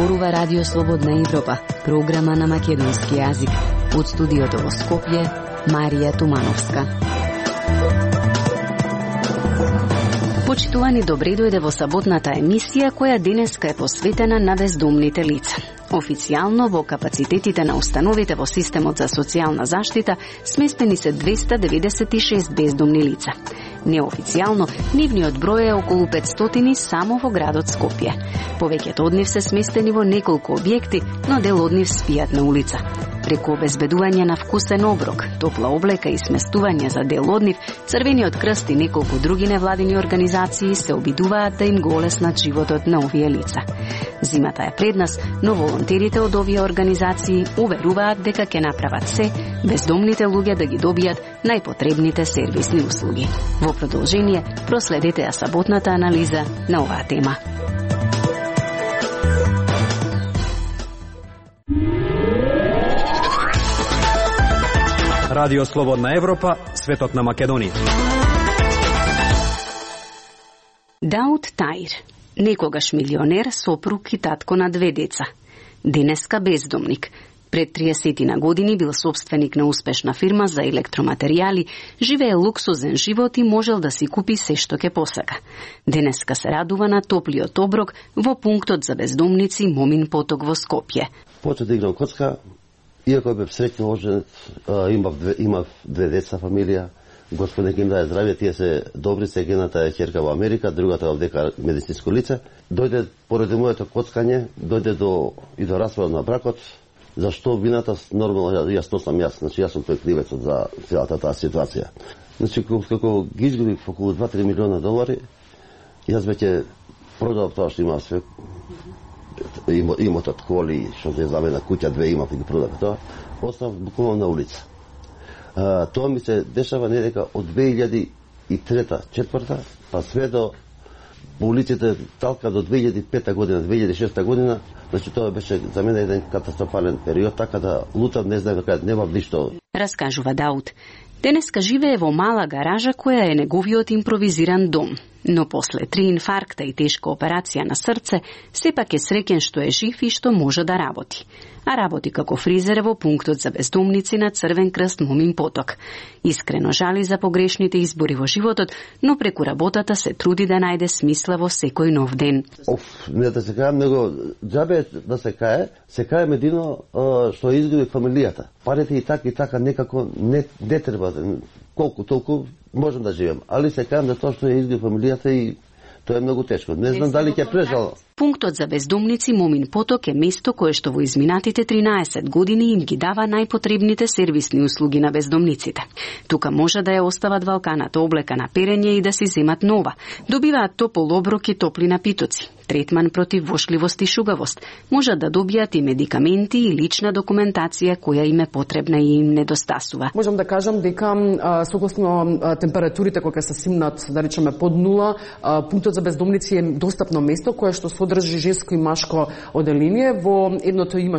зборува Радио Слободна Европа, програма на македонски јазик. Од студиото во Скопје, Марија Тумановска. Почитувани, добре дојде во саботната емисија која денеска е посветена на бездомните лица. Официјално во капацитетите на установите во системот за социјална заштита сместени се 296 бездомни лица. Неофицијално, нивниот број е околу 500 само во градот Скопје. Повеќето од нив се сместени во неколку објекти, но дел од нив спијат на улица. Преку обезбедување на вкусен оброк, топла облека и сместување за дел од нив, Црвениот крст и неколку други невладини организации се обидуваат да им го олеснат животот на овие лица. Зимата е пред нас, но волонтерите од овие организации уверуваат дека ќе направат се бездомните луѓе да ги добијат најпотребните сервисни услуги. Во продолжение, проследете ја саботната анализа на оваа тема. Радио Слободна Европа, светот на Македонија. Дауд Таир, некогаш милионер, сопруг и татко на 2 деца. Денеска бездомник. Пред 30 години бил собственик на успешна фирма за електроматеријали, живее луксузен живот и можел да си купи се што ќе посака. Денеска се радува на топлиот оброк во пунктот за бездомници Момин поток во Скопје. Почнав да играм коцка, иако бев среќно оженет, имав 2 деца, фамилија. Господи ќе им даде здравје, тие се добри, се едната е ќерка во Америка, другата во дека медицинско лице. Дојде поради моето коцкање, дојде и до распад на бракот. Зашто вината, нормално, јас то сум јас, значи јас сум тој кривецот за целата таа ситуација. Значи, како ги изгубив околу 2-3 милиона долари, јас веќе продав тоа што имав све, имотот, коли, што се за мене, куќа 2 имав и ги продав тоа, остав буквално на улица. Тоа ми се дешава недека од 2003-2004, па све до по улиците талка до 2005 година, 2006 година, значи тоа беше за мене еден катастрофален период, така да лутам, не знам дека нема ништо. Раскажува Дауд. Денеска живее во мала гаража која е неговиот импровизиран дом. Но после 3 инфаркта и тешка операција на срце, сепак е среќен што е жив и што може да работи. А работи како фризер во пунктот за бездомници на Црвен крст Момин поток. Искрено жали за погрешните избори во животот, но преку работата се труди да најде смисла во секој нов ден. Не да се кајам, него џабе да се кајам едино што изгуби фамилијата. Парите и така некако не треба, колку толку можам да живеам, али се кајам да тоа што изгуби фамилијата и тоа е многу тешко. Не знам дали ќе прежал. Пунктот за бездомници Момин поток е место кое што во изминатите 13 години им ги дава најпотребните сервисни услуги на бездомниците. Тука може да ја остават валканата облека на перење и да си земат нова. Добиваат топол оброк и топли напитоци, третман против вошливост и шугавост. Можат да добијат и медикаменти и лична документација која им е потребна и им недостасува. Можам да кажам дека согласно температурите кога се симнат, да речеме под нула, пунктот за бездомници е достапно место кое што содржи женско и машко оделение. Во едното има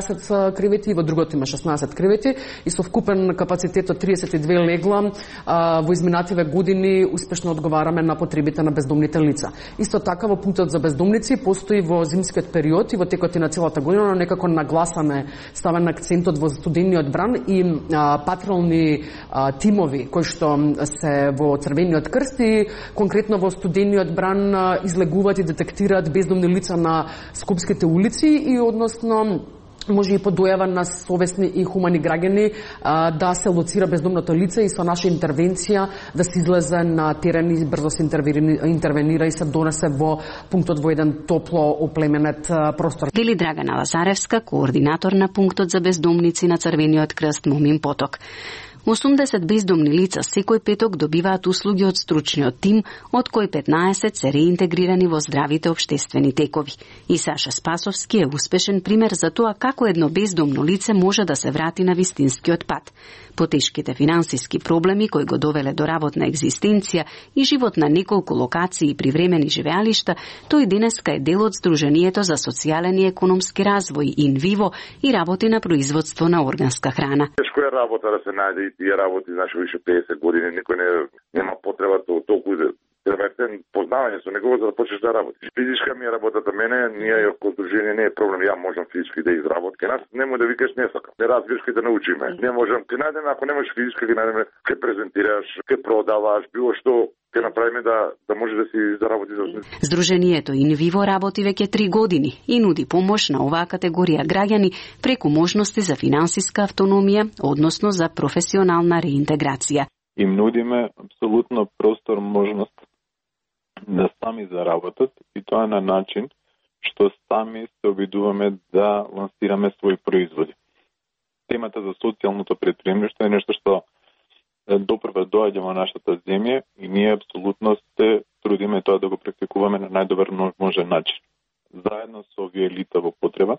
16 кревети и во другото има 16 кревети и со вкупен капацитет од 32 легла во изминативе години успешно одговараме на потребите на бездомните лица. Исто така во пунктот за бездомници постои во зимскиот период и во текот на целата година, но некако нагласаме ставен акцентот во студениот бран и патролни тимови кои што се во Црвениот крст и конкретно во студениот бран излегуваат и детектираат бездомни лица на скопските улици и односно може и по дојава на совесни и хумани граѓани да се лоцира бездомното лице и со наша интервенција да се излезе на терен и брзо се интервенира и се донесе во пунктот во еден топло оплеменет простор. Вели Драгана Лазаревска, координатор на пунктот за бездомници на Црвениот крст Момин поток. 80 бездомни лица секој петок добиваат услуги од стручниот тим, од кои 15 се реинтегрирани во здравите општествени текови. И Саша Спасовски е успешен пример за тоа како едно бездомно лице може да се врати на вистинскиот пат. По тешките финансиски проблеми кои го довеле до работна екзистенција и живот на неколку локации и привремени живеалишта, тој денеска е дел од Сдруженијето за социјален и економски развој In Vivo и работи на производство на органска храна. Тешко е работа да се најде и тие работи, значи више 50 години никој нема потреба толку познавање со него за да почнеш да работиш. Физичка ми е работата мене, ние како здружение не е проблем, ја можам физички да изработам. Ке нас нема да викаш не сакам. Не разбираш ке да научиме. Не можам, ке најдеме ако немаш физичка, ке најдеме ке презентираш, ке продаваш, било што ке направиме да може да си заработи за себе. Здружението InVivo работи веќе 3 години и нуди помош на оваа категорија граѓани преку можности за финансиска автономија, односно за професионална реинтеграција. Им нудиме апсолутно простор, можност да сами заработат и тоа на начин што сами се обидуваме да лансираме своји производи. Темата за социјалното претприемништво е нешто што допрва доаѓа во нашата земја и ние апсолутно се трудиме тоа да го практикуваме на најдобар можен начин. Заедно со овие лица во потреба,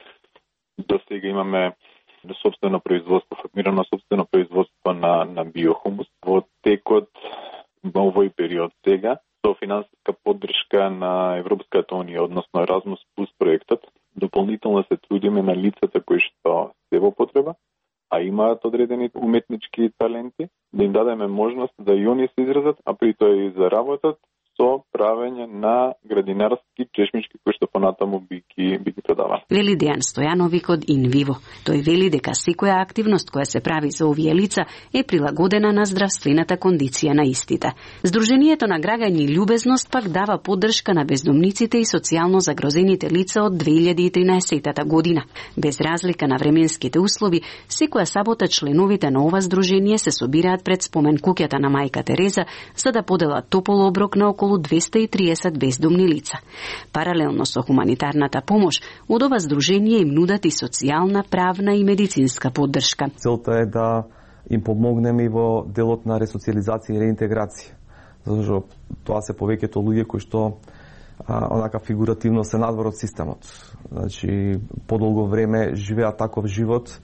до сега имаме собствено производство, формирано собствено производство на биохумус. Во текот во овој период сега, со финансиска поддршка на Европската унија, односно Erasmus Plus проектот, дополнително се трудиме на лицата кои што се во потреба, а имаат одредени уметнички таленти, да им дадеме можност да и они се изразат, а при тоа и заработат со правење на градинарски чешмички кои што понатаму би ги продаваа. Вели Дејан Стојановик од InVivo. Тој вели дека секоја активност која се прави за овие лица е прилагодена на здравствената кондиција на истите. Здружението на граѓани Љубезност пак дава поддршка на бездомниците и социјално загрозените лица од 2013 година. Без разлика на временските услови, секоја сабота членовите на ова здружение се собираат пред спомен куќата на мајка Тереза за да поделат топол оброк на околу 230 бездомни лица. Паралелно со хуманитарната помош, од ова здружение им нудат и социјална, правна и медицинска поддршка. Целта е да им помогнеме и во делот на ресоциализација и реинтеграција. Зашто тоа се повеќето луѓе кои што онака фигуративно се надвор од системот. Значи, подолго време живеат таков живот,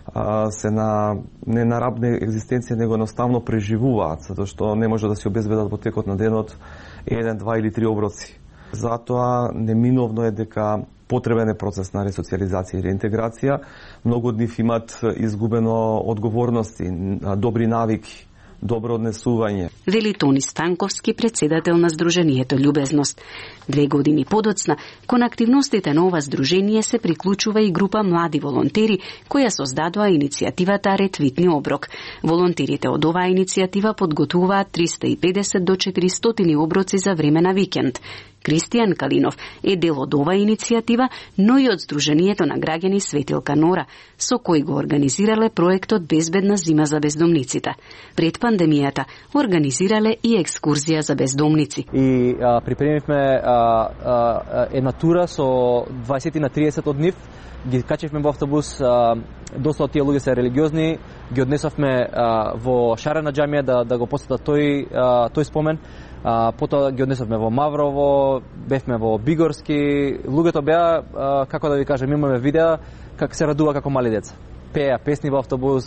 се не на рабна екзистенција, него едноставно преживуваат, затоа што не може да се обезбедат во текот на денот 1, 2 или 3 оброци. Затоа неминовно е дека потребен е процес на ресоциализација и реинтеграција. Многу од нив имат изгубено одговорности, добри навики, добро однесување. Вели Тони Станковски, председател на Здружението Љубезност. 2 години подоцна, кон активностите на ова здружение се приклучува и група млади волонтери, која создадоа иницијативата Ретвитни оброк. Волонтерите од оваа иницијатива подготвуваат 350 до 400 оброци за време на викенд. Кристијан Калинов е дел од оваа иницијатива, но и од Здружението на граѓани Светилка Нора, со кој го организирале проектот Безбедна зима за бездомниците. Пред пандемијата организирале и екскурзија за бездомници. И припремивме една тура со 20 на 30 од нив, ги качевме во автобус, доста од тие луѓе се религиозни, ги однесовме во Шарена џамија да го посетат тој спомен. Потоа ги однесовме во Маврово, бевме во Бигорски. Луѓето беа, како да ви кажем, имаме видеа како се радува како мали деца. Пеа песни во автобус,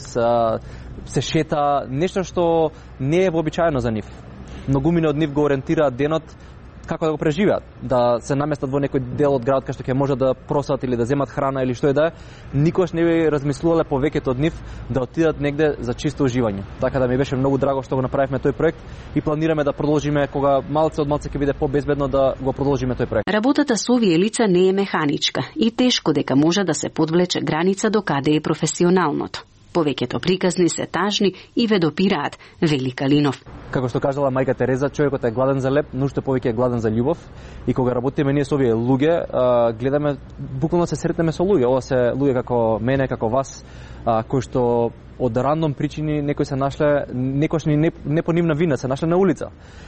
се шета, нешто што не е вообичаено за нив. Многумина од нив го ориентираат денот како да го преживеат, да се наместат во некој дел од градот кај што ќе може да просат или да земат храна или што е да е. Никош не би размислувале повеќето од нив да отидат негде за чисто уживање. Така да ми беше многу драго што го направивме тој проект и планираме да продолжиме кога малце од малце ќе биде побезбедно да го продолжиме тој проект. Работата со овие лица не е механичка и тешко дека може да се подвлече граница до каде е професионалното. Повеќето приказни се тажни и ве допираат, вели Калинов. Како што кажала мајка Тереза, човекот е гладен за леп, но уште повеќе е гладен за љубов. И кога работиме ние со овие луѓе, гледаме, буквално се сретнеме со луѓе. Ова се луѓе како мене, како вас, кои што од рандом причини некои се нашле, некош не по нивна вина, се нашле на улица.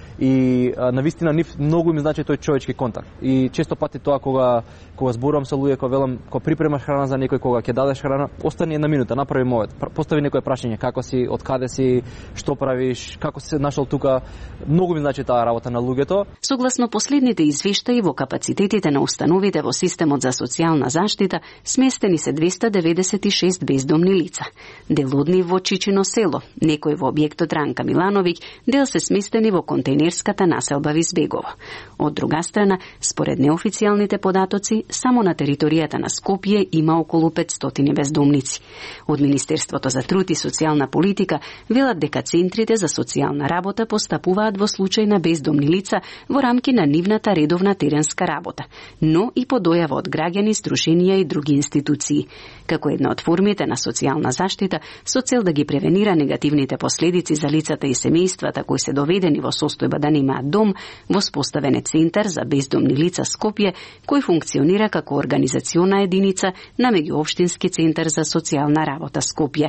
И навистина нив многу им значи тој човечки контакт. И често пати тоа кога зборувам со луѓе, кога велам, кога припремаш храна за некој, кога ќе дадеш храна, остани една минута, направи мовет, постави некое прашање, како си, од каде си, што правиш, како си се нашол тука. Многу ми значи таа работа на луѓето. Согласно последните извештаи во капацитетите на установите во системот за социјална заштита, сместени се 296 бездомни лица. Дел лудни во Чичино село, некој во објектот Ранка Милановиќ, дел се сместени во контејнерската населба Визбегово. Од друга страна, според неофицијалните податоци, само на територијата на Скопје има околу 500 бездомници. Од Министерството за труд и социјална политика велат дека центрите за социјална работа постапуваат во случај на бездомни лица во рамки на нивната редовна теренска работа, но и по дојава од граѓани, сдруженија и други институции, како една од формите на социјална заштита со цел да ги превенира негативните последици за лицата и семејствата кои се доведени во состојба да немаат дом. Воспоставен е Центар за бездомни лица Скопје, кој функционира како организациона единица на меѓуопштински центар за социјална работа Скопје.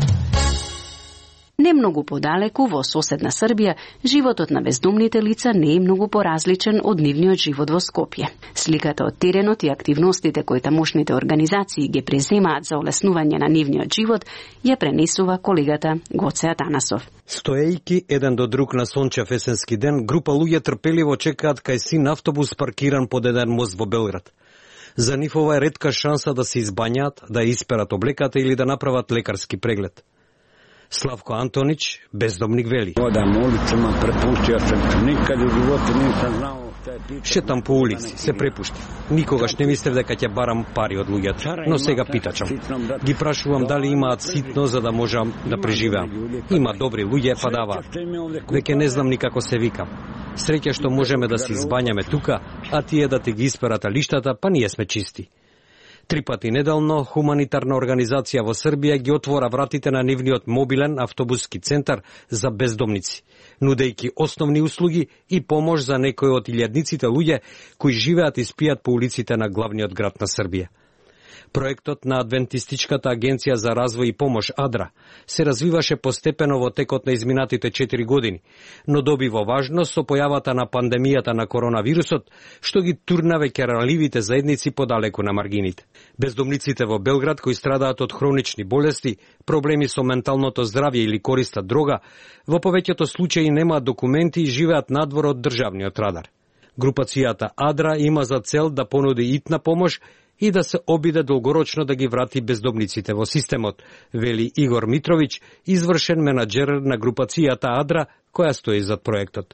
Не многу подалеку, во соседна Србија, животот на бездомните лица не е многу поразличен од нивниот живот во Скопје. Сликата од теренот и активностите кои тамошните организации ги преземаат за олеснување на нивниот живот ја пренесува колегата Гоце Атанасов. Стоејки еден до друг на сончев есенски ден, група луѓе трпеливо чекаат кај син автобус паркиран под еден мост во Белград. За нив ова е ретка шанса да се избањаат, да исперат облеката или да направат лекарски преглед. Славко Антонич, бездомник, вели: Одам улицама, препуштио се, никад у животу нисам знао. Шетам по улици, се препушти. Никогаш не мислев дека ќе барам пари од луѓето, но сега питачам. Ги прашувам дали имаат ситно за да можам да преживеам. Има добри луѓе, па даваат. Веќе не знам ни како се викам. Среќа што можеме да се избањаме тука, а тие да ти ги исперат лиштата, па ние сме чисти. 3 пати неделно хуманитарна организација во Србија ги отвора вратите на нивниот мобилен автобуски центар за бездомници, нудејќи основни услуги и помош за некои од илјадниците луѓе кои живеат и спијат по улиците на главниот град на Србија. Проектот на Адвентистичката агенција за развој и помош АДРА се развиваше постепено во текот на изминатите 4 години, но добива важност со појавата на пандемијата на коронавирусот, што ги турна веќе ранливите заедници подалеку на маргините. Бездомниците во Белград кои страдаат од хронични болести, проблеми со менталното здравје или користат дрога, во повеќето случаи немаат документи и живеат надвор од државниот радар. Групацијата АДРА има за цел да понуди итна помош и да се обиде долгорочно да ги врати бездомниците во системот, вели Игор Митровиќ, извршен менаџер на групацијата АДРА, која стои зад проектот.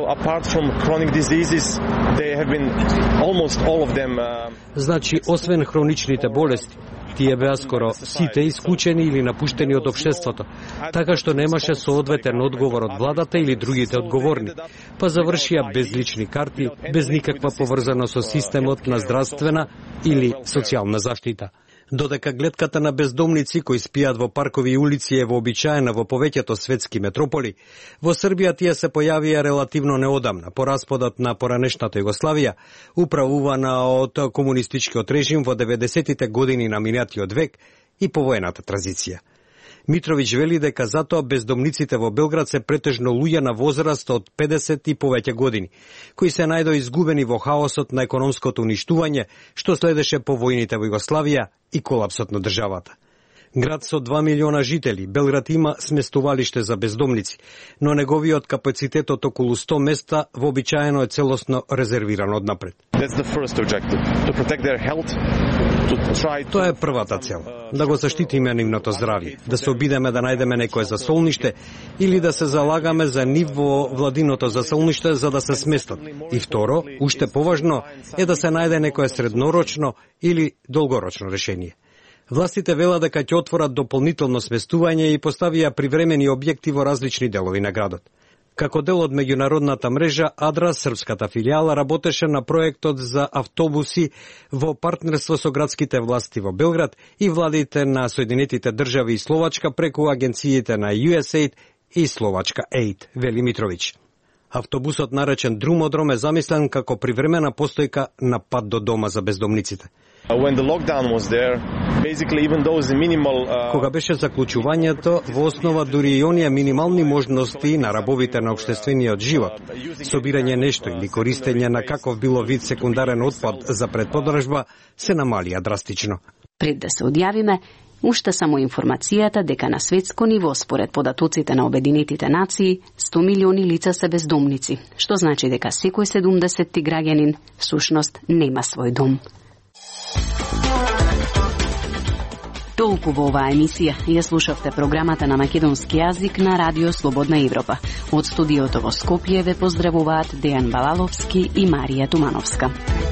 Значи, освен хроничните болести, тие беа скоро сите исклучени или напуштени од општеството, така што немаше соодветен одговор од владата или другите одговорни, па завршија без лични карти, без никаква поврзаност со системот на здравствена или социјална заштита. Додека гледката на бездомници кои спијат во паркови и улици е вообичаена во повеќето светски метрополи, во Србија тие се појавија релативно неодамна, по распадот на поранешната Југославија, управувана од комунистичкиот режим во 90-тите години на минатиот век и повоената транзиција. Митровиќ вели дека затоа бездомниците во Белград се претежно луѓе на возраст од 50 и повеќе години, кои се најдо изгубени во хаосот на економското уништување, што следеше по војните во Југославија и колапсот на државата. Град со 2 милиона жители, Белград има сместувалиште за бездомници, но неговиот капацитет од околу 100 места вообичаено е целосно резервиран однапред. Тоа е првата цел, да го заштитиме нивното здравје, да се обидеме да најдеме некое засолниште или да се залагаме за нив во владиното засолниште за да се сместат. И второ, уште поважно, е да се најде некое среднорочно или долгорочно решение. Властите велат дека ќе отворат дополнително сместување и поставија привремени објекти во различни делови на градот. Како дел од меѓународната мрежа, АДРА, српската филијала, работеше на проектот за автобуси во партнерство со градските власти во Белград и владите на Соединетите држави и Словачка преку агенциите на USAID и Словачка Aid, вели Митровиќ. Автобусот наречен Друмодром е замислен како привремена постојка на пат до дома за бездомниците. Кога беше заклучувањето, во основа дури и оние минимални можности на рабовите на општествениот живот, собирање нешто или користење на каков било вид секундарен отпад за предподржба, се намалија драстично. Пред да се одјавиме, уште само информацијата дека на светско ниво, според податоците на Обединетите нации, 100 милиони лица се бездомници, што значи дека секој 70-ти граѓанин всушност нема свој дом. Толку во оваа емисија. Ја слушавте програмата на македонски јазик на Радио Слободна Европа. Од студиото во Скопје ве поздравуваат Дејан Балаловски и Марија Тумановска.